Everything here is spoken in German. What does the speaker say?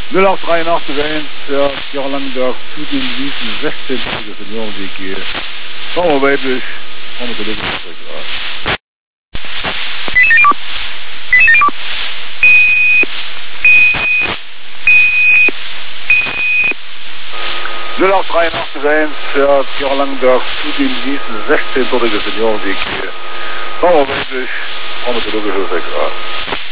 0883 der Sierra Langenberg zu den Wiesen 16 des Seniorenweg. Schauen wir weiblich, schauen wir Kollegen zurück. 0883 der Sierra Langenberg zu den Wiesen 16 des Seniorenweg. Schauen wir weiblich, schauen wir Kollegen zurück.